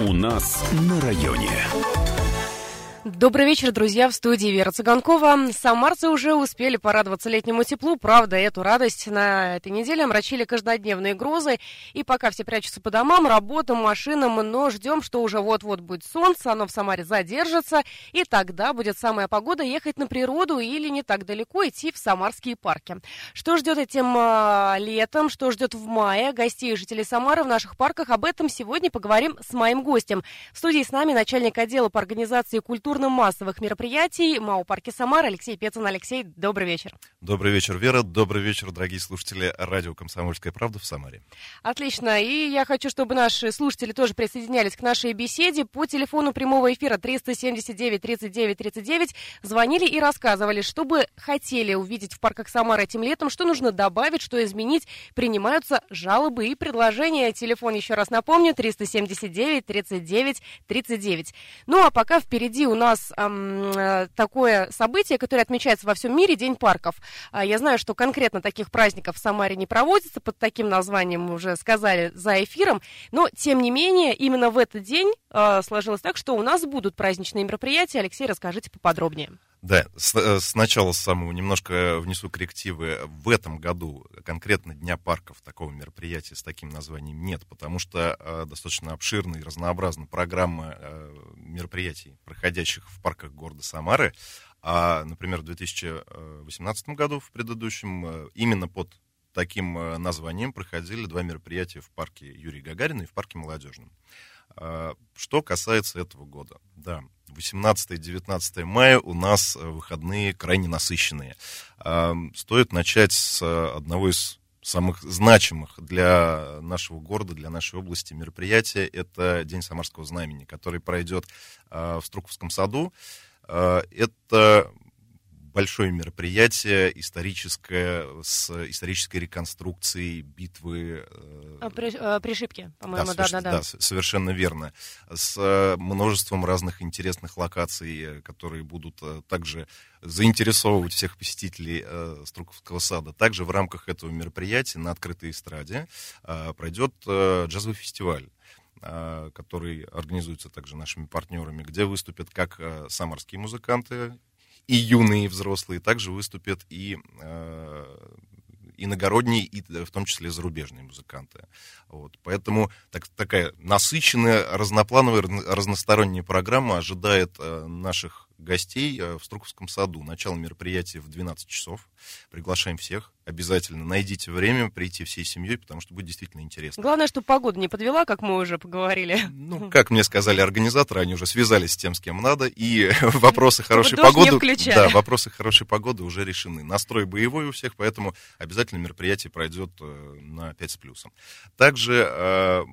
У нас на районе. Добрый вечер, друзья, в студии Вера Цыганкова. Самарцы уже успели порадоваться летнему теплу. Правда, эту радость на этой неделе омрачили каждодневные грозы. И пока все прячутся по домам, работам, машинам, но ждем, что уже вот-вот будет солнце, оно в Самаре задержится, и тогда будет самая погода ехать на природу или не так далеко идти в самарские парки. Что ждет этим летом, что ждет в мае гостей и жителей Самары в наших парках, об этом сегодня поговорим с моим гостем. В студии с нами начальник отдела по организации культурно-массовых мероприятий МАУ «Парки Самары» Алексей Пецин. Алексей, добрый вечер. Добрый вечер, Вера. Добрый вечер, дорогие слушатели радио «Комсомольская правда» в Самаре. Отлично. И я хочу, чтобы наши слушатели тоже присоединялись к нашей беседе. По телефону прямого эфира 379 39 39 звонили и рассказывали, что бы хотели увидеть в парках Самары этим летом, что нужно добавить, что изменить. Принимаются жалобы и предложения. Телефон, еще раз напомню, 379 39 39. Ну а пока впереди у нас такое событие, которое отмечается во всем мире, День парков. Я знаю, что конкретно таких праздников в Самаре не проводится, под таким названием мы уже сказали за эфиром, но, тем не менее, именно в этот день сложилось так, что у нас будут праздничные мероприятия. Алексей, расскажите поподробнее. Да, сначала самого немножко внесу коррективы. В этом году конкретно Дня парков такого мероприятия с таким названием нет, потому что достаточно обширная и разнообразная программа мероприятий, проходящих в парках города Самары. Например, в 2018 году, в предыдущем, именно под таким названием проходили два мероприятия в парке Юрия Гагарина и в парке Молодежном. Что касается этого года, да, 18-19 мая у нас выходные крайне насыщенные. Стоит начать с одного из самых значимых для нашего города, для нашей области мероприятия. Это День Самарского знамени, который пройдет в Струковском саду. Это большое мероприятие историческое, с исторической реконструкцией битвы. При Шипке, по-моему, да. Совершенно верно. С множеством разных интересных локаций, которые будут также заинтересовывать всех посетителей Струковского сада. Также в рамках этого мероприятия на открытой эстраде пройдет джазовый фестиваль, который организуется также нашими партнерами, где выступят как самарские музыканты, и юные, и взрослые, также выступят и иногородние, и в том числе зарубежные музыканты. Вот. Поэтому такая насыщенная, разноплановая, разносторонняя программа ожидает наших гостей в Струковском саду. Начало мероприятия в 12 часов. Приглашаем всех. Обязательно найдите время прийти всей семьей, потому что будет действительно интересно. Главное, чтобы погода не подвела, как мы уже поговорили. Ну, как мне сказали организаторы, они уже связались с тем, с кем надо, и вопросы хорошей погоды, да, вопросы хорошей погоды уже решены. Настрой боевой у всех, поэтому обязательно мероприятие пройдет на 5 с плюсом. Также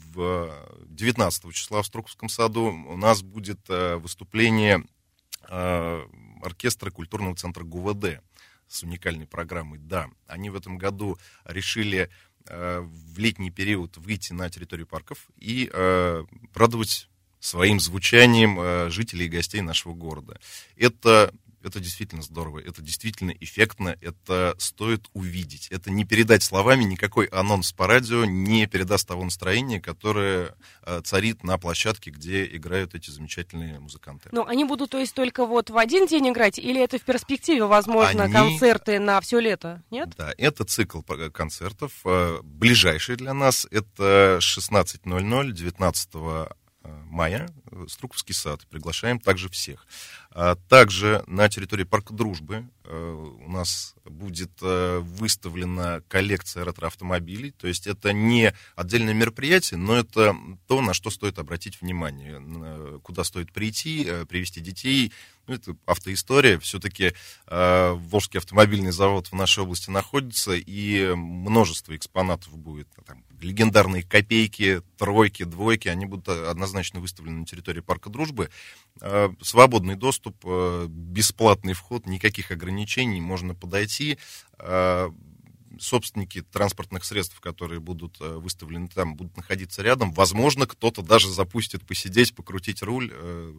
19 числа в Струковском саду у нас будет выступление оркестра культурного центра ГУВД с уникальной программой. Да, они в этом году решили в летний период выйти на территорию парков и радовать своим звучанием жителей и гостей нашего города. Это действительно здорово, это действительно эффектно, это стоит увидеть. Это не передать словами, никакой анонс по радио не передаст того настроения, которое царит на площадке, где играют эти замечательные музыканты. Но они будут, то есть, только вот в один день играть, или это в перспективе, возможно, концерты на все лето, нет? Да, это цикл концертов, ближайший для нас, это 16:00, 19 мая, Струковский сад. Приглашаем также всех. Также на территории Парка Дружбы у нас будет выставлена коллекция ретро-автомобилей. То есть это не отдельное мероприятие, но это то, на что стоит обратить внимание. Куда стоит прийти, привезти детей. Это автоистория. Все-таки Волжский автомобильный завод в нашей области находится, и множество экспонатов будет. Там легендарные копейки, тройки, двойки, они будут однозначно выставлены на территории Парка Дружбы. Свободный доступ, бесплатный вход, никаких ограничений, можно подойти. Собственники транспортных средств, которые будут выставлены там, будут находиться рядом. Возможно, кто-то даже запустит посидеть, покрутить руль.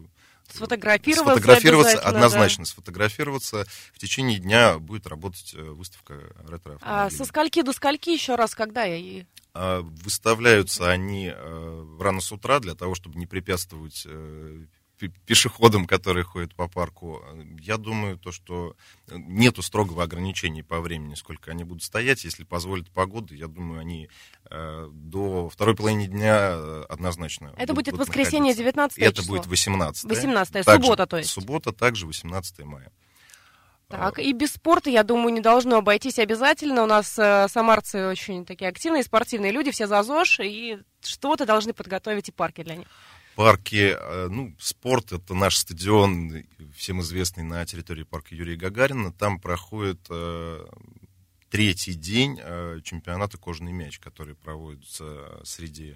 Сфотографироваться однозначно, да. Сфотографироваться. В течение дня будет работать выставка ретро-автомобилей. Со скольки до скольки еще раз, когда? Выставляются они рано с утра для того, чтобы не препятствовать пешеходам, которые ходят по парку. Я думаю, что нету строгого ограничения по времени, сколько они будут стоять. Если позволит погода, я думаю, они до второй половины дня однозначно. Это будет воскресенье, 19 число? Это будет 18. 18, суббота, то есть? Суббота, также 18 мая. Так, и без спорта, я думаю, не должно обойтись обязательно. У нас самарцы очень такие активные, спортивные люди, все за ЗОЖ, и что-то должны подготовить и парки для них. Парки, спорт — это наш стадион, всем известный, на территории парка Юрия Гагарина. Там проходит третий день чемпионата «Кожаный мяч», который проводится среди...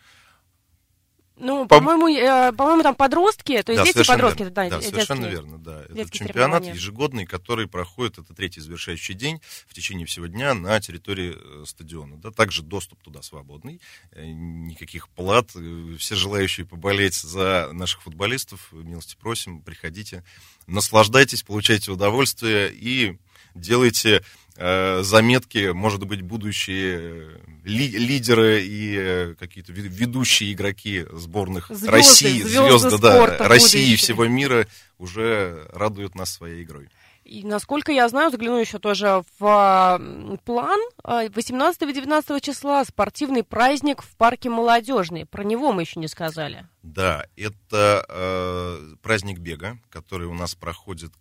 по-моему, там подростки, то есть дети подростки. Да, совершенно верно, да. Это чемпионат ежегодный, который проходит, это третий завершающий день в течение всего дня на территории стадиона. Да, также доступ туда свободный, никаких плат. Все желающие поболеть за наших футболистов, милости просим, приходите, наслаждайтесь, получайте удовольствие и делайте заметки, может быть, будущие лидеры и какие-то ведущие игроки сборных России, звезды России и всего мира уже радуют нас своей игрой. И, насколько я знаю, загляну еще тоже в план, 18-19 числа спортивный праздник в парке Молодежный. Про него мы еще не сказали. Да, это праздник бега, который у нас проходит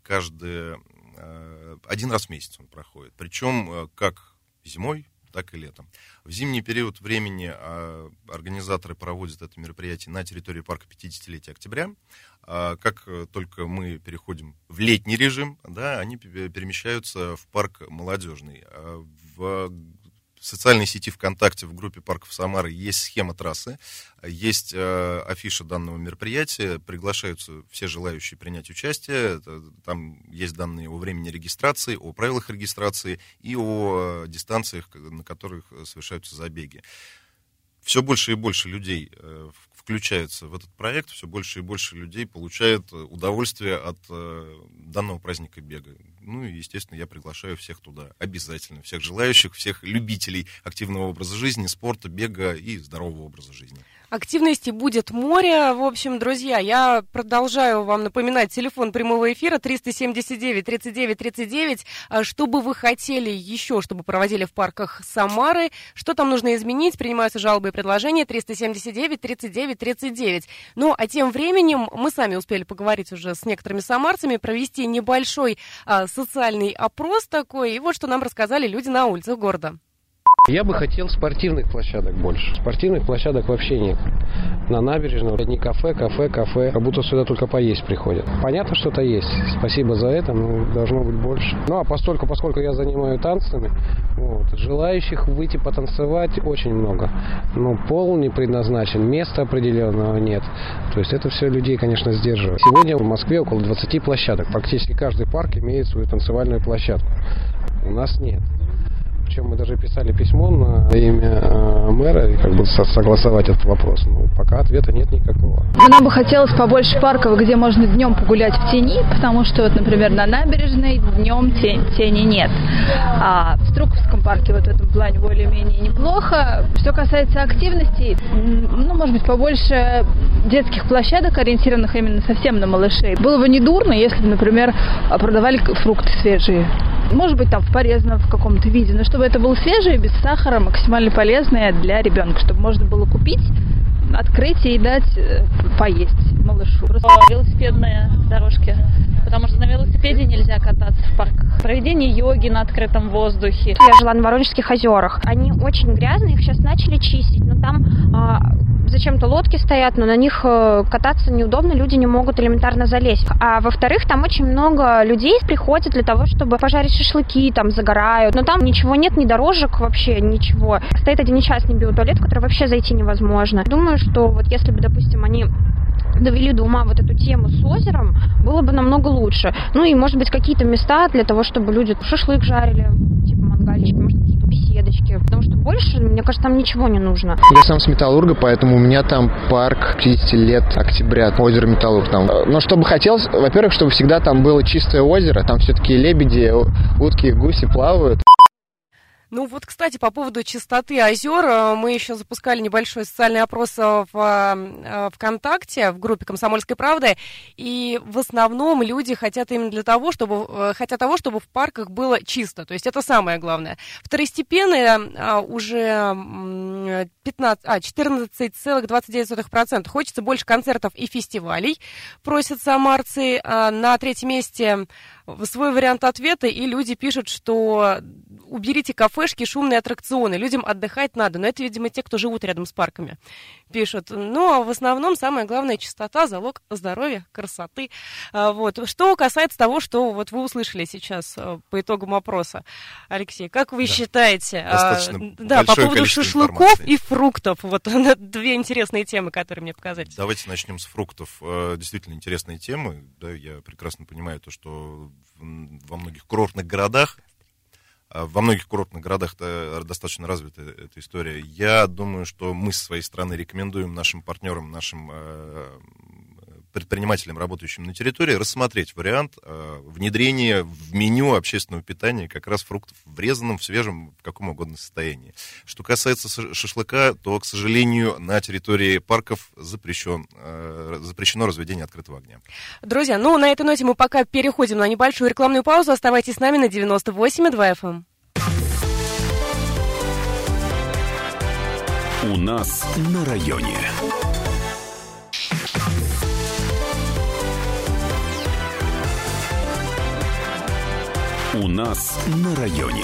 один раз в месяц он проходит. Причем как зимой, так и летом. В зимний период времени организаторы проводят это мероприятие на территории парка 50-летия октября. Как только мы переходим в летний режим, да, они перемещаются в парк Молодежный. В социальной сети ВКонтакте в группе парков Самары есть схема трассы, есть афиша данного мероприятия, приглашаются все желающие принять участие, там есть данные о времени регистрации, о правилах регистрации и о дистанциях, на которых совершаются забеги. Все больше и больше людей включаются в этот проект, все больше и больше людей получают удовольствие от данного праздника бега. Ну и, естественно, я приглашаю всех туда, обязательно, всех желающих, всех любителей активного образа жизни, спорта, бега и здорового образа жизни. Активности будет море. В общем, друзья, я продолжаю вам напоминать телефон прямого эфира 379-39-39. Что бы вы хотели еще, чтобы проводили в парках Самары? Что там нужно изменить? Принимаются жалобы и предложения 379-39-39. Ну, а тем временем мы сами успели поговорить уже с некоторыми самарцами, провести небольшой социальный опрос такой. И вот что нам рассказали люди на улицах города. Я бы хотел спортивных площадок больше. Спортивных площадок вообще нет. На набережной одни кафе. Как будто сюда только поесть приходят. Понятно, что-то есть. Спасибо за это, но должно быть больше. Ну, а поскольку я занимаюсь танцами, желающих выйти потанцевать очень много. Но пол не предназначен, места определенного нет. То есть это все людей, конечно, сдерживает. Сегодня в Москве около 20 площадок. Практически каждый парк имеет свою танцевальную площадку. У нас нет. Причем мы даже писали письмо на имя мэра, согласовать этот вопрос. Но пока ответа нет никакого. Нам бы хотелось побольше парков, где можно днем погулять в тени, потому что, например, на набережной днем тени нет. А в Струковском парке в этом плане более-менее неплохо. Что касается активностей, может быть, побольше детских площадок, ориентированных именно совсем на малышей. Было бы недурно, если бы, например, продавали фрукты свежие. Может быть, там в порезанном в каком-то виде, но чтобы это было свежее, без сахара, максимально полезное для ребенка, чтобы можно было купить, открыть и дать поесть малышу. Велосипедные дорожки, потому что на велосипеде нельзя кататься в парках. Проведение йоги на открытом воздухе. Я жила на Воронежских озерах. Они очень грязные, их сейчас начали чистить, но там зачем-то лодки стоят, но на них кататься неудобно, люди не могут элементарно залезть. А во-вторых, там очень много людей приходят для того, чтобы пожарить шашлыки, там загорают, но там ничего нет, ни дорожек, вообще ничего. Стоит один частный биотуалет, в который вообще зайти невозможно. Думаю, что если бы, допустим, они довели до ума эту тему с озером, было бы намного лучше. Ну и, может быть, какие-то места для того, чтобы люди шашлык жарили, типа мангальчики, может, какие-то беседочки. Потому что больше больше, мне кажется, там ничего не нужно. Я сам с Металлурга, поэтому у меня там парк 50 лет, октября, озеро Металлург там. Но что бы хотелось, во-первых, чтобы всегда там было чистое озеро, там все-таки лебеди, утки, гуси плавают. Ну вот, кстати, по поводу чистоты озер, мы еще запускали небольшой социальный опрос в ВКонтакте, в группе «Комсомольской правды», и в основном люди хотят именно того, чтобы в парках было чисто, то есть это самое главное. Второстепенные уже 14,29%. Хочется больше концертов и фестивалей, просят самарцы. На третьем месте свой вариант ответа, и люди пишут, что уберите кафешки, шумные аттракционы, людям отдыхать надо. Но это, видимо, те, кто живут рядом с парками, пишут. Ну, а в основном самое главное — чистота, залог здоровья, красоты. Вот. Что касается того, что вот вы услышали сейчас по итогам опроса, Алексей, как вы считаете, по поводу шашлыков и фруктов? Вот две интересные темы, которые мне показались. Давайте начнем с фруктов. Действительно интересные темы. Да, я прекрасно понимаю то, что во многих курортных городах достаточно развита эта история. Я думаю, что мы с своей стороны рекомендуем нашим партнерам, нашим предпринимателям, работающим на территории, рассмотреть вариант внедрения в меню общественного питания как раз фруктов, врезанным в свежем, в каком угодно состоянии. Что касается шашлыка, то, к сожалению, на территории парков запрещено разведение открытого огня. Друзья, на этой ноте мы пока переходим на небольшую рекламную паузу. Оставайтесь с нами на 98,2 FM. У нас на районе. У нас на районе.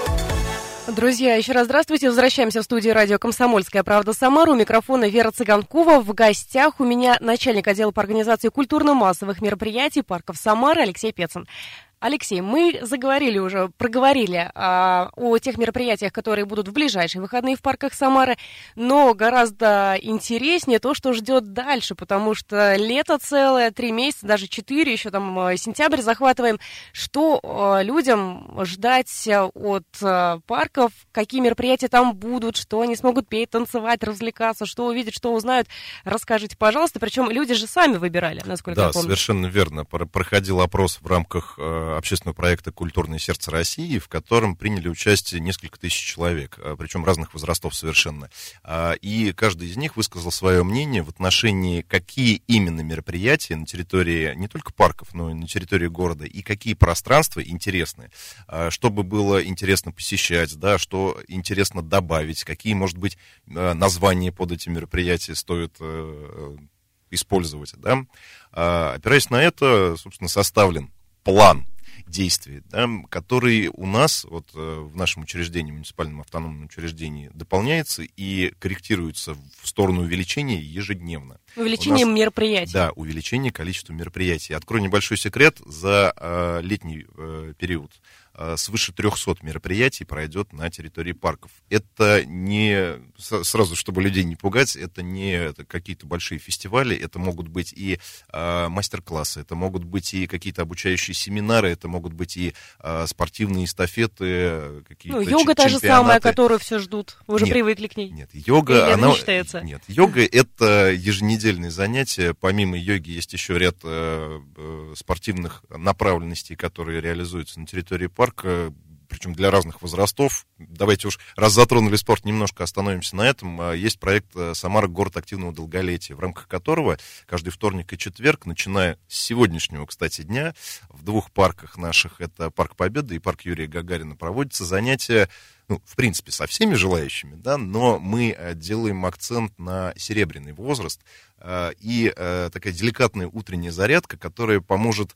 Друзья, еще раз здравствуйте. Возвращаемся в студию радио «Комсомольская правда» Самара. У микрофона Вера Цыганкова. В гостях у меня начальник отдела по организации культурно-массовых мероприятий парков Самары Алексей Пецин. Алексей, мы проговорили о тех мероприятиях, которые будут в ближайшие выходные в парках Самары, но гораздо интереснее то, что ждет дальше, потому что лето целое, 3 месяца, даже 4, еще там сентябрь захватываем. Что людям ждать от парков, какие мероприятия там будут, что они смогут петь, танцевать, развлекаться, что увидят, что узнают, расскажите, пожалуйста. Причем люди же сами выбирали, насколько я помню. Да, совершенно верно. Проходил опрос в рамках общественного проекта «Культурное сердце России», в котором приняли участие несколько тысяч человек, причем разных возрастов совершенно. И каждый из них высказал свое мнение в отношении, какие именно мероприятия на территории не только парков, но и на территории города, и какие пространства интересны, чтобы было интересно посещать, да, что интересно добавить, какие, может быть, названия под эти мероприятия стоит использовать. Да. Опираясь на это, собственно, составлен план действий, да, который у нас вот, в нашем учреждении, муниципальном автономном учреждении, дополняется и корректируется в сторону увеличения ежедневно. Увеличение мероприятий. Да, увеличение количества мероприятий. Открою небольшой секрет, за летний период свыше 300 мероприятий пройдет на территории парков. Это не, сразу, чтобы людей не пугать, это не какие-то большие фестивали, это могут быть и мастер-классы, это могут быть и какие-то обучающие семинары, это могут быть и спортивные эстафеты, какие-то йога та же самая, которую все ждут, вы уже привыкли к ней. Нет, йога, она не считается? Нет, йога — это еженедельные занятия, помимо йоги есть еще ряд спортивных направленностей, которые реализуются на территории парка, причем для разных возрастов. Давайте уж, раз затронули спорт, немножко остановимся на этом. Есть проект «Самара. Город активного долголетия», в рамках которого каждый вторник и четверг, начиная с сегодняшнего, кстати, дня, в 2 парках наших, это Парк Победы и Парк Юрия Гагарина, проводятся занятия, в принципе, со всеми желающими, да, но мы делаем акцент на серебряный возраст и такая деликатная утренняя зарядка, которая поможет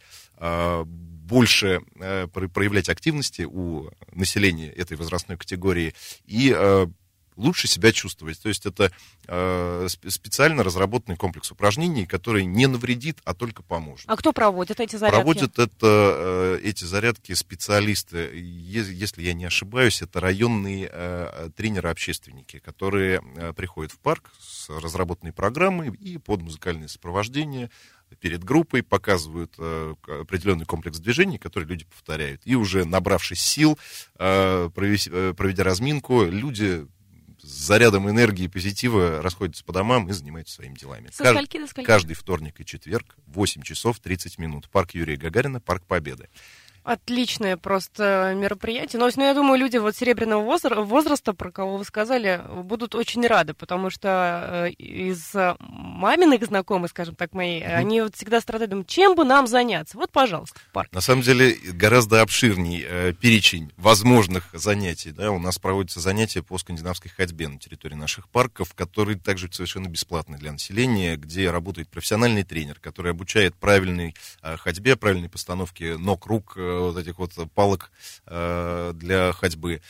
больше проявлять активности у населения этой возрастной категории и лучше себя чувствовать. То есть это специально разработанный комплекс упражнений, который не навредит, а только поможет. А кто проводит эти зарядки? Проводят эти зарядки специалисты. Если я не ошибаюсь, это районные тренеры-общественники, которые приходят в парк с разработанной программой и под музыкальное сопровождение перед группой показывают определенный комплекс движений, которые люди повторяют. И уже набравшись сил, проведя разминку, люди зарядом энергии и позитива расходятся по домам и занимаются своими делами. Со скольки до скольки? Каждый вторник и четверг, 8 часов 30 минут. Парк Юрия Гагарина, Парк Победы. Отличное просто мероприятие. Но я думаю, люди вот серебряного возраста, про кого вы сказали, будут очень рады, потому что из маминых знакомых, скажем так, мои, они вот всегда страдают, думают, чем бы нам заняться? Вот, пожалуйста, парк. На самом деле, гораздо обширней перечень возможных занятий. Да? У нас проводятся занятия по скандинавской ходьбе на территории наших парков, которые также совершенно бесплатны для населения, где работает профессиональный тренер, который обучает правильной ходьбе, правильной постановке ног, рук, вот этих вот палок для ходьбы.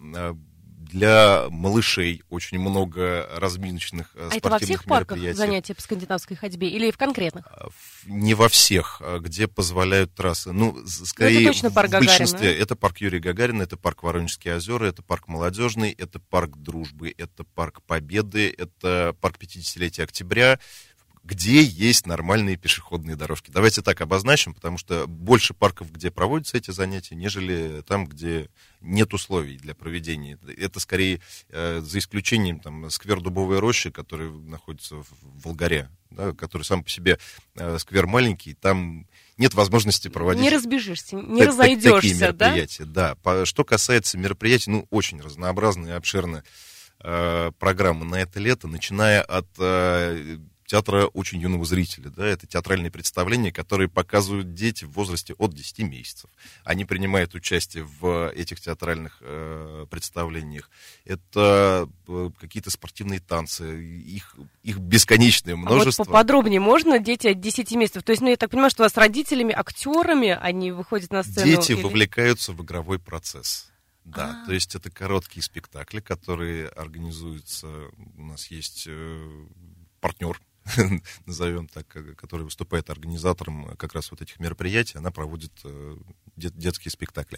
Для малышей очень много разминочных спортивных мероприятий. А это во всех парках занятия по скандинавской ходьбе или в конкретных? Не во всех, где позволяют трассы. Скорее, это точно парк в большинстве. Гагарина. Это парк Юрия Гагарина, это парк Воронежские озера, это парк Молодежный, это парк Дружбы, это парк Победы, это парк 50-летия Октября, где есть нормальные пешеходные дорожки. Давайте так обозначим, потому что больше парков, где проводятся эти занятия, нежели там, где нет условий для проведения. Это скорее, за исключением сквер Дубовой рощи, который находится в Волгаре, да, который сам по себе сквер маленький, там нет возможности проводить... Не разбежишься, не разойдешься, такие мероприятия, да? Что касается мероприятий, очень разнообразная и обширная программа на это лето, начиная от... театра очень юного зрителя, да, это театральные представления, которые показывают дети в возрасте от 10 месяцев. Они принимают участие в этих театральных представлениях. Это какие-то спортивные танцы, их бесконечное множество. А вот поподробнее можно? Дети от 10 месяцев? То есть, я так понимаю, что с родителями, актерами они выходят на сцену? Дети вовлекаются в игровой процесс. Да, то есть это короткие спектакли, которые организуются. У нас есть партнер, назовем так, который выступает организатором как раз вот этих мероприятий, она проводит детские спектакли.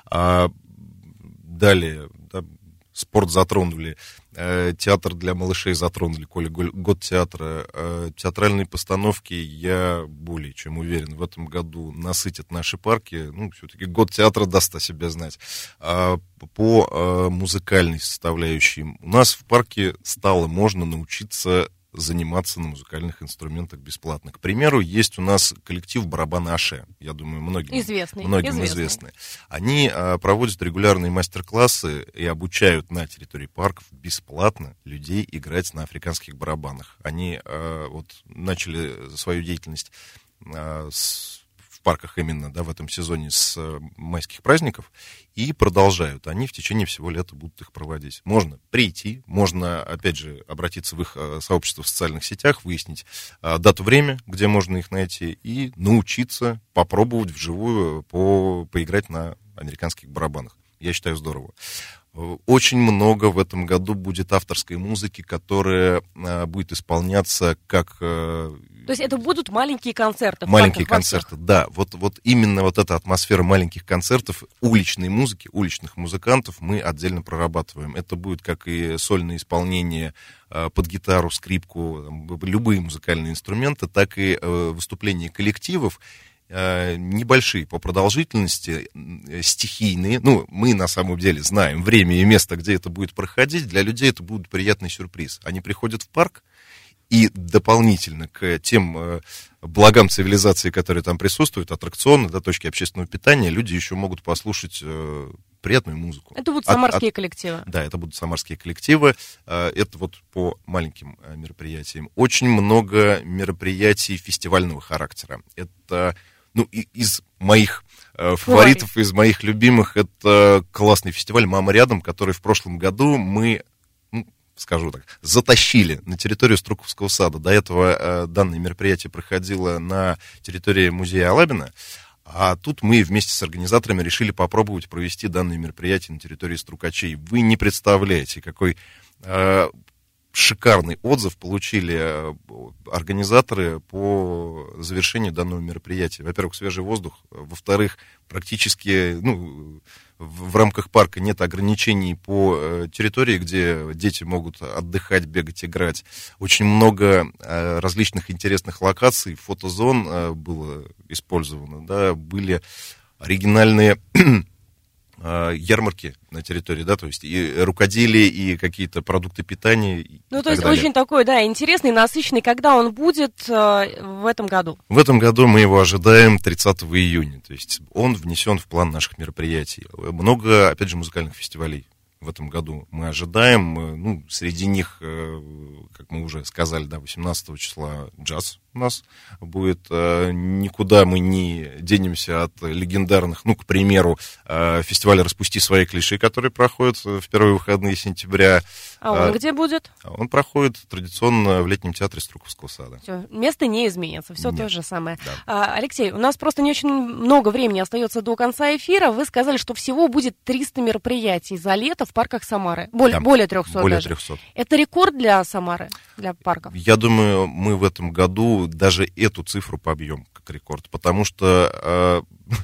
Далее, спорт затронули, театр для малышей затронули, коли год театра, театральные постановки, я более чем уверен, в этом году насытят наши парки, все-таки год театра даст о себе знать. По музыкальной составляющей у нас в парке можно научиться заниматься на музыкальных инструментах бесплатно. К примеру, есть у нас коллектив «Барабаны Аше». Я думаю, многим известны. Они проводят регулярные мастер-классы и обучают на территории парков бесплатно людей играть на африканских барабанах. Они начали свою деятельность в парках именно, в этом сезоне с майских праздников и продолжают. Они в течение всего лета будут их проводить. Можно прийти, можно, опять же, обратиться в их сообщество в социальных сетях, выяснить дату, время, где можно их найти, и научиться попробовать вживую поиграть на американских барабанах. Я считаю, здорово. Очень много в этом году будет авторской музыки, которая будет исполняться как... То есть это будут маленькие концерты? Маленькие концерты, да. Вот именно эта атмосфера маленьких концертов, уличной музыки, уличных музыкантов мы отдельно прорабатываем. Это будет как и сольное исполнение под гитару, скрипку, любые музыкальные инструменты, так и выступления коллективов. Небольшие по продолжительности, стихийные. Мы на самом деле знаем время и место, где это будет проходить. Для людей это будет приятный сюрприз. Они приходят в парк, и дополнительно к тем благам цивилизации, которые там присутствуют, аттракционы, точки общественного питания, люди еще могут послушать приятную музыку. Это будут самарские коллективы? Да, это будут самарские коллективы. Это по маленьким мероприятиям. Очень много мероприятий фестивального характера. Это... из моих фаворитов, из моих любимых, это классный фестиваль «Мама рядом», который в прошлом году мы, скажу так, затащили на территорию Струковского сада. До этого данное мероприятие проходило на территории музея Алабина, а тут мы вместе с организаторами решили попробовать провести данное мероприятие на территории Струкачей. Вы не представляете, какой... шикарный отзыв получили организаторы по завершению данного мероприятия. Во-первых, свежий воздух. Во-вторых, практически в рамках парка нет ограничений по территории, где дети могут отдыхать, бегать, играть. Очень много различных интересных локаций, фотозон было использовано. Да, были оригинальные ярмарки на территории, да, то есть и рукоделие, и какие-то продукты питания. Ну, то есть очень такой, да, интересный, насыщенный. Когда он будет в этом году? В этом году мы его ожидаем 30 июня, то есть он внесен в план наших мероприятий. Много, опять же, музыкальных фестивалей в этом году мы ожидаем. Ну, среди них, как мы уже сказали, да, 18 числа джаз у нас будет. Никуда мы не денемся от легендарных, ну, к примеру, фестиваля «Распусти свои клиши», который проходит в первые выходные сентября. А он где будет? Он проходит традиционно в летнем театре Струковского сада. Все, место не изменится, все то же самое. Да. Алексей, у нас просто не очень много времени остается до конца эфира. Вы сказали, что всего будет 300 мероприятий за лето в парках Самары. Более 300 более даже. 300. Это рекорд для Самары, для парков? Я думаю, мы в этом году даже эту цифру побьем как рекорд, потому что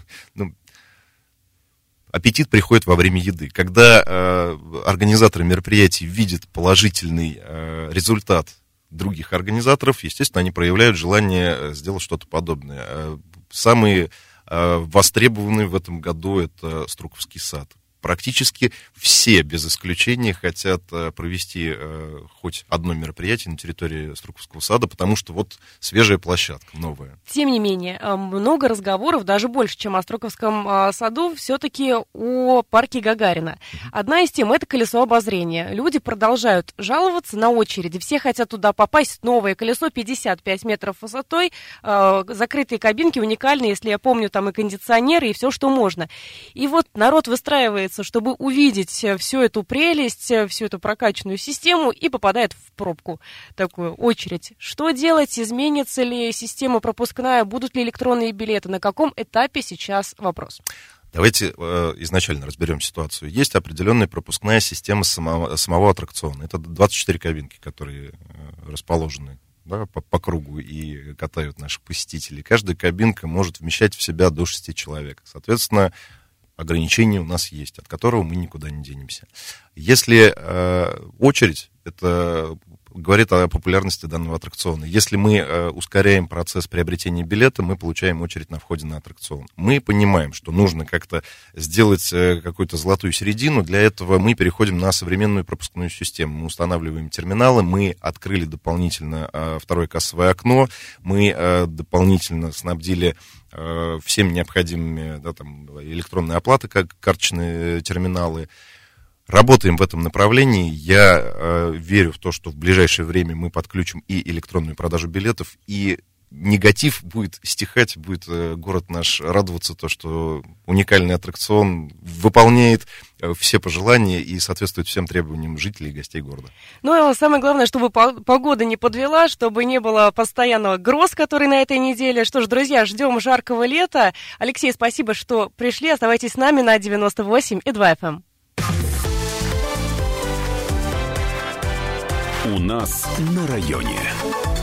аппетит приходит во время еды. Когда организаторы мероприятий видят положительный результат других организаторов, естественно, они проявляют желание сделать что-то подобное. Самые востребованные в этом году это Струковский сад. Практически все, без исключения, хотят провести хоть одно мероприятие на территории Струковского сада, потому что вот свежая площадка, новая. Тем не менее, много разговоров, даже больше, чем о Струковском саду, все-таки о парке Гагарина. Одна из тем – это колесо обозрения. Люди продолжают жаловаться на очереди. Все хотят туда попасть. Новое колесо, 55 метров высотой, закрытые кабинки, уникальные, если я помню, там и кондиционеры, и все, что можно. И вот народ выстраивается, чтобы увидеть всю эту прелесть, всю эту прокачанную систему, и попадает в пробку, такую очередь. Что делать? Изменится ли система пропускная? Будут ли электронные билеты? На каком этапе сейчас вопрос? Давайте изначально разберем ситуацию. Есть определенная пропускная система самого аттракциона. Это 24 кабинки, которые расположены, да, по кругу и катают наших посетителей. Каждая кабинка может вмещать в себя до 6 человек. Соответственно, ограничение у нас есть, от которого мы никуда не денемся. Если очередь, это говорит о популярности данного аттракциона. Если мы ускоряем процесс приобретения билета, мы получаем очередь на входе на аттракцион. Мы понимаем, что нужно как-то сделать какую-то золотую середину. Для этого мы переходим на современную пропускную систему. Мы устанавливаем терминалы, мы открыли дополнительно второе кассовое окно, мы дополнительно снабдили всем необходимыми, да, там, электронные оплаты, как карточные терминалы. Работаем в этом направлении. Я верю в то, что в ближайшее время мы подключим и электронную продажу билетов, и негатив будет стихать, будет город наш радоваться, то, что уникальный аттракцион выполняет все пожелания и соответствует всем требованиям жителей и гостей города. Ну, и самое главное, чтобы погода не подвела, чтобы не было постоянного гроз, который на этой неделе. Что ж, друзья, ждем жаркого лета. Алексей, спасибо, что пришли. Оставайтесь с нами на 98,2 FM. У нас на районе.